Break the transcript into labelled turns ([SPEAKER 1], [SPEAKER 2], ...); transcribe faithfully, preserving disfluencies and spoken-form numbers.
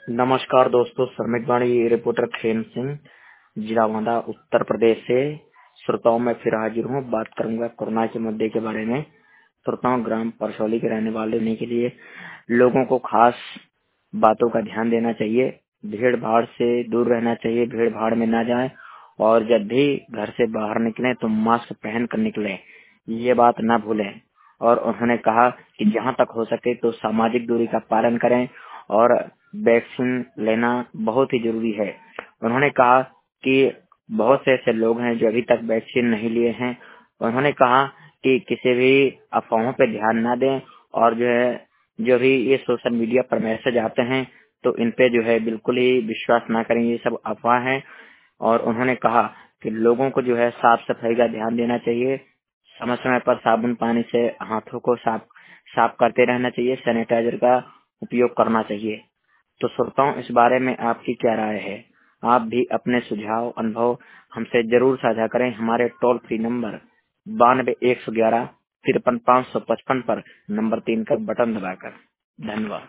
[SPEAKER 1] नमस्कार दोस्तों, श्रमिक वाणी रिपोर्टर खेम सिंह, जिला बांदा, उत्तर प्रदेश से श्रोताओं में फिर हाजिर हूँ। बात करूंगा कोरोना के मुद्दे के बारे में। श्रोताओं, ग्राम परसौली के रहने वाले होने के लिए लोगों को खास बातों का ध्यान देना चाहिए। भीड़ भाड़ से दूर रहना चाहिए, भीड़ भाड़ में ना जाएं और जब भी घर से बाहर निकलें तो मास्क पहन कर निकलें, ये बात ना भूलें। और उन्होंने कहा कि जहां तक हो सके तो सामाजिक दूरी का पालन करें और वैक्सीन लेना बहुत ही जरूरी है। उन्होंने कहा कि बहुत से ऐसे लोग हैं जो अभी तक वैक्सीन नहीं लिए हैं। उन्होंने कहा कि किसी भी अफवाहों पर ध्यान ना दें और जो है जो भी ये सोशल मीडिया पर मैसेज आते हैं तो इन पे जो है बिल्कुल ही विश्वास ना करें, ये सब अफवाह हैं। और उन्होंने कहा कि लोगों को जो है साफ सफाई का ध्यान देना चाहिए, समय समय पर साबुन पानी से हाथों को साफ साफ करते रहना चाहिए, सैनिटाइजर का उपयोग करना चाहिए। तो श्रोताओं, इस बारे में आपकी क्या राय है? आप भी अपने सुझाव अनुभव हमसे जरूर साझा करें। हमारे टोल फ्री नंबर बानवे एक सौ ग्यारह तिरपन पाँच सौ पचपन पर नंबर तीन का बटन दबाकर। धन्यवाद।